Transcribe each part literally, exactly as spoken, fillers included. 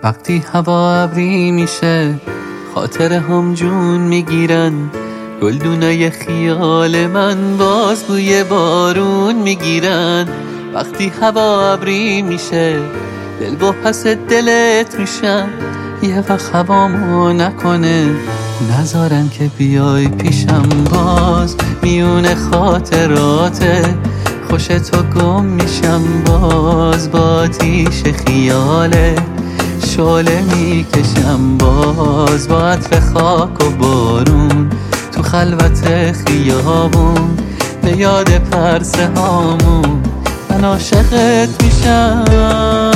وقتی هوا ابری میشه خاطره هم جون میگیرن، گلدونای خیال من باز بوی بارون میگیرن. وقتی هوا ابری میشه دل با پس دلت میشن، یه وقت هوامو نکنه نذارن که بیای پیشم. باز میونه خاطراته خوش تو گم میشم، باز با آتیش خیاله شعله میکشم، باز با عطر خاک و بارون تو خلوت خیابون به یاد پرسه هامون من عاشقت میشم.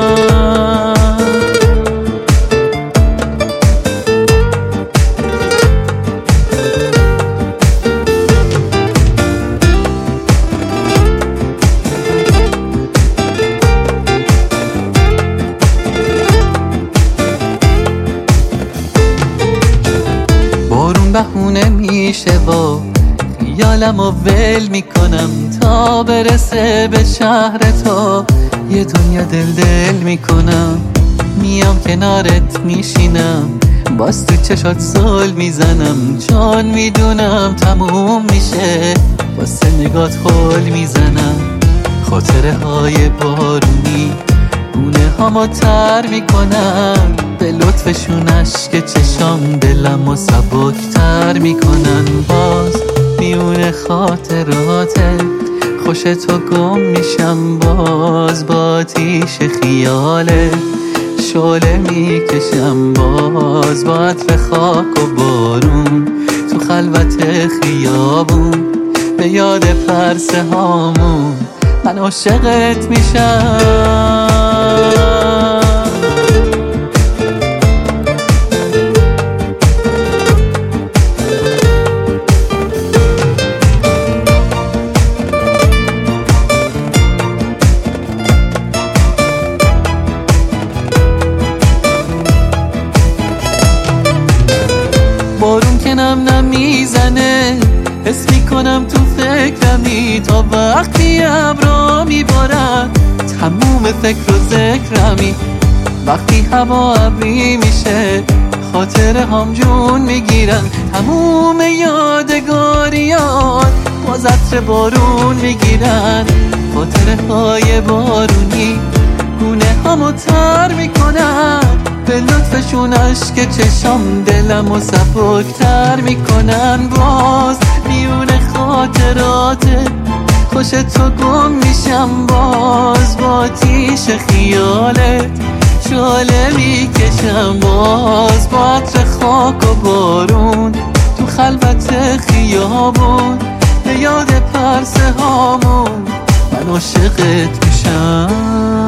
بهونه میشه و خیالم و ول میکنم تا برسه به شهر تو، یه دنیا دل دل میکنم. میام کنارت میشینم باز تو چشات زل میزنم، چون میدونم تموم میشه واسه نگات خول میزنم. خاطره های بارونی گونه هامو تر میکنن، به لطفشون اشک چشام دلم و سبکتر میکنن. باز میونه خاطراته خوش تو گم میشم، باز با آتیش خیاله شعله میکشم، باز با عطر خاک و بارون تو خلوت خیابون به یاد پرسه هامون من عاشقت میشم. بارون که نم نم میزنه حس میکنم تو فکرمی، تا وقتی ابرا میبارن تموم فکر و ذکرمی. وقتی هوا ابری میشه خاطره هم جون میگیرن، تموم یادگاریات باز عطر بارون میگیرن. خاطره های بارونی گونه همو تر میکنن، به لطفشون اشک چشام دلم و سبکتر میکنن. باز میونه خاطراته خوش تو گم میشم، باز با آتیش خیالت شعله میکشم، باز با عطر خاک و بارون تو خلوت خیابون به یاد پرسه هامون من عاشقت میشم.